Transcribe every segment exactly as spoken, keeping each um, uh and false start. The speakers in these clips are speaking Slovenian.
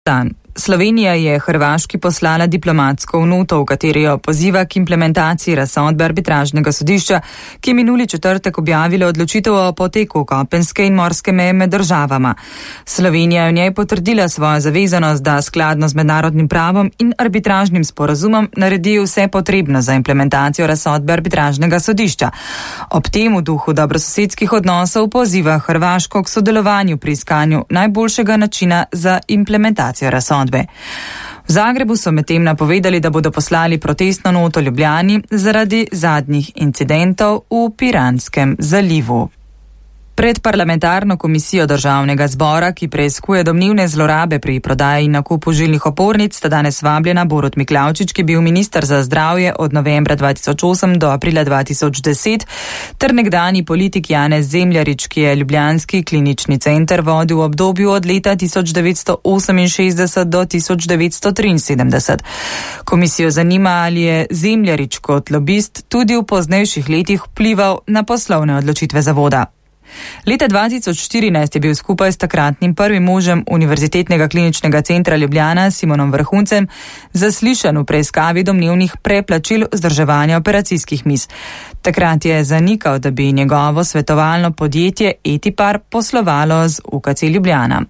Dan. Slovenija je Hrvaški poslala diplomatsko noto, v kateri jo poziva k implementaciji razsodbe arbitražnega sodišča, ki je minuli četrtek objavilo odločitev o poteku kopenske in morske meje med državama. Slovenija je v njej potrdila svojo zavezanost, da skladno z mednarodnim pravom in arbitražnim sporazumom naredi vse potrebno za implementacijo razsodbe arbitražnega sodišča. Ob tem v duhu dobrososedskih odnosov poziva Hrvaško k sodelovanju pri iskanju najboljšega načina za implementacijo razsodbe. V Zagrebu so medtem napovedali, da bodo poslali protestno noto Ljubljani zaradi zadnjih incidentov v Piranskem zalivu. Pred parlamentarno komisijo Državnega zbora, ki preiskuje domnevne zlorabe pri prodaji in nakupu žilnih opornic, sta danes vabljena Borut Miklavčič, ki je bil minister za zdravje od novembra dva tisoč osem do aprila dva tisoč deset, ter nekdanji politik Janez Zemljarič, ki je ljubljanski klinični center vodil v obdobju od leta tisoč devetsto oseminšestdeset do tisoč devetsto triinsedemdeset. Komisijo zanima, ali je Zemljarič kot lobist tudi v poznejših letih vplival na poslovne odločitve zavoda. Leta dva tisoč štirinajst je bil skupaj s takratnim prvim možem Univerzitetnega kliničnega centra Ljubljana Simonom Vrhuncem zaslišan v preiskavi domnevnih preplačil vzdrževanja operacijskih miz. Takrat je zanikal, da bi njegovo svetovalno podjetje Etipar poslovalo z U K C Ljubljana.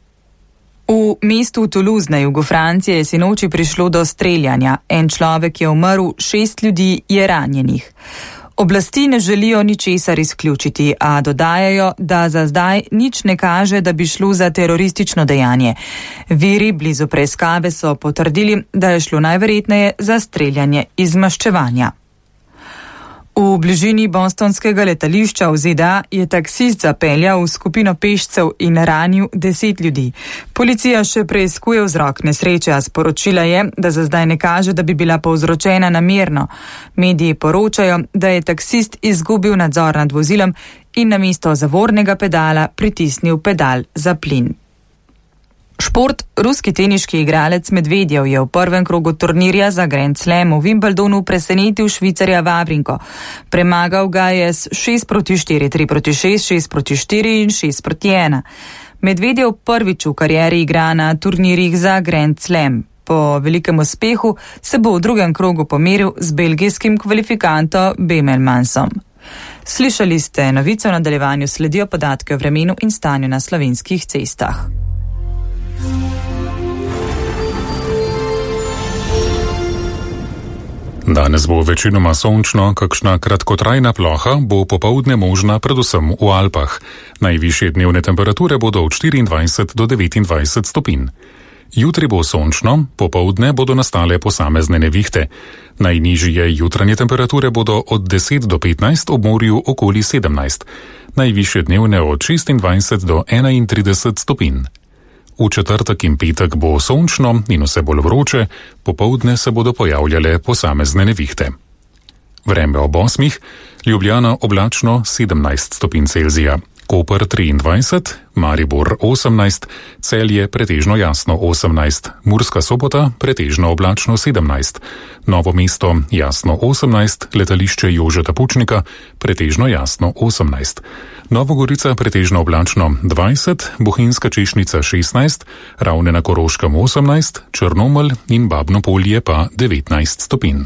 V mestu Toulouse na jugu Francije je sinoči prišlo do streljanja. En človek je umrl, šest ljudi je ranjenih. Oblasti ne želijo ničesar izključiti, a dodajajo, da za zdaj nič ne kaže, da bi šlo za teroristično dejanje. Viri blizu preiskave so potrdili, da je šlo najverjetneje za streljanje iz maščevanja. V bližini bostonskega letališča v Z D A je taksist zapeljal v skupino pešcev in ranil deset ljudi. Policija še preiskuje vzrok nesreče, a sporočila je, da za zdaj ne kaže, da bi bila povzročena namerno. Mediji poročajo, da je taksist izgubil nadzor nad vozilom in namesto zavornega pedala pritisnil pedal za plin. Šport. Ruski teniški igralec Medvedjev je v prvem krogu turnirja za Grand Slam v Wimbledonu presenetil Švicarja Wawrinko. Premagal ga je s šest proti štiri, tri proti šest, šest proti štiri in šest proti ena. Medvedjev prvič v karieri igra na turnirjih za Grand Slam. Po velikem uspehu se bo v drugem krogu pomeril z belgijskim kvalifikantom Bemelmansom. Slišali ste novico, v nadaljevanju sledijo podatke o vremenu in stanju na slovenskih cestah. Danes bo večinoma sončno, kakšna kratkotrajna ploha bo popoldne možna predvsem v Alpah. Najvišje dnevne temperature bodo od štiriindvajset do devetindvajset stopinj. Jutri bo sončno, popoldne bodo nastale posamezne nevihte. Najnižje jutranje temperature bodo od deset do petnajst, ob morju okoli sedemnajst. Najvišje dnevne od šestindvajset do enaintrideset stopinj. V četrtek in petek bo sončno in vse bolj vroče, popoldne se bodo pojavljale posamezne nevihte. Vreme ob osmih, Ljubljana oblačno sedemnajst stopinj Celzija, Koper triindvajset, Maribor osemnajst, Celje pretežno jasno osemnajst, Murska Sobota pretežno oblačno sedemnajst, Novo mesto jasno osemnajst, Letališče Jožeta Pučnika pretežno jasno osemnajst, Nova Gorica pretežno oblačno dvajset, Bohinjska Češnica šestnajst, Ravne na Koroškem osemnajst, Črnomelj in Babno Polje pa devetnajst stopinj.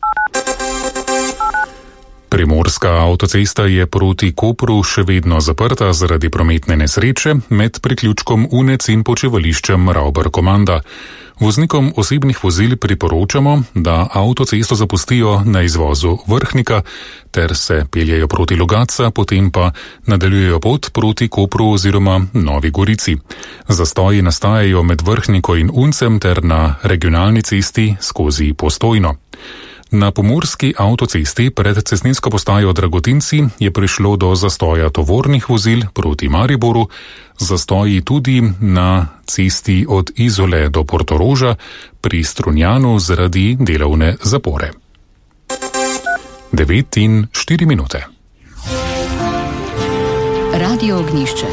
Primorska avtocesta je proti Kopru še vedno zaprta zaradi prometne nesreče med priključkom Unec in počivališčem Ravbar-Komanda. Voznikom osebnih vozil priporočamo, da avtocesto zapustijo na izvozu Vrhnika ter se peljejo proti Logatca, potem pa nadaljujejo pot proti Kopru oziroma Novi Gorici. Zastoji nastajajo med Vrhniko in Uncem ter na regionalni cesti skozi Postojno. Na pomurski avtocesti pred cestninsko postajo Dragotinci je prišlo do zastoja tovornih vozil proti Mariboru, zastoji tudi na cesti od Izole do Portoroža pri Strunjanu zaradi delovne zapore. devet in štiri minute. Radio Ognjišče.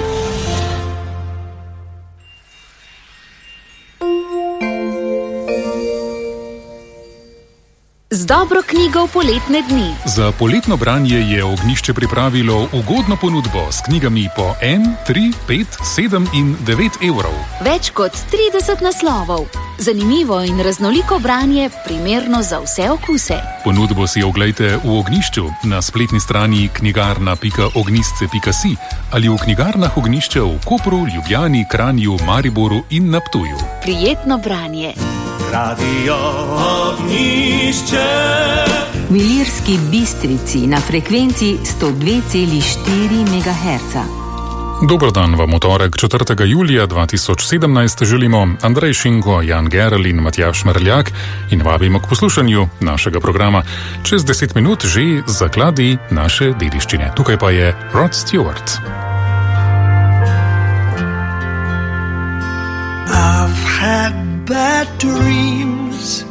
z dobro knjigo v poletne dni. Za poletno branje je Ognjišče pripravilo ugodno ponudbo s knjigami po en, tri, pet, sedem in devet evrov. Več kot trideset naslovov. Zanimivo in raznoliko branje, primerno za vse okuse. Ponudbo si oglejte v Ognjišču na spletni strani knjigarna pika ognjisce pika si ali v knjigarnah Ognjišče v Kopru, Ljubljani, Kranju, Mariboru in na Ptuju. Prijetno branje. Radio Ognjišče. V Ilirski Bistrici na frekvenci sto dve celi štiri megaherca. Dober dan vam v torek, četrtega julija dva tisoč sedemnajst želimo Andrej Šinko, Jan Gerl in Matjaž Merljak in vabimo k poslušanju našega programa. Čez deset minut že zakladi naše dediščine. Tukaj pa je Rod Stewart. I've had bad dreams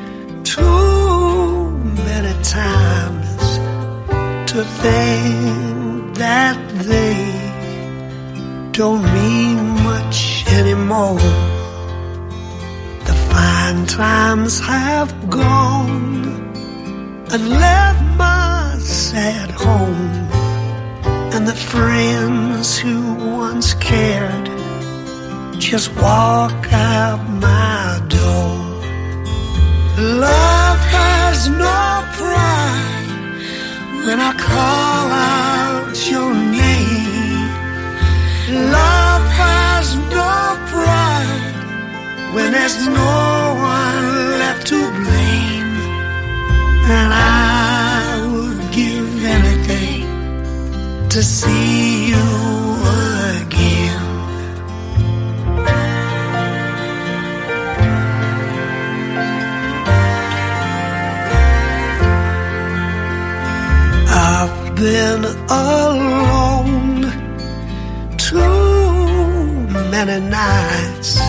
too many times to think that they don't mean much anymore. The fine times have gone and left my sad home, and the friends who once cared just walk out my door. Love has no pride when I call out your name. Love has no pride when there's no one left to blame. And I would give anything to see you again. I've been alone too many nights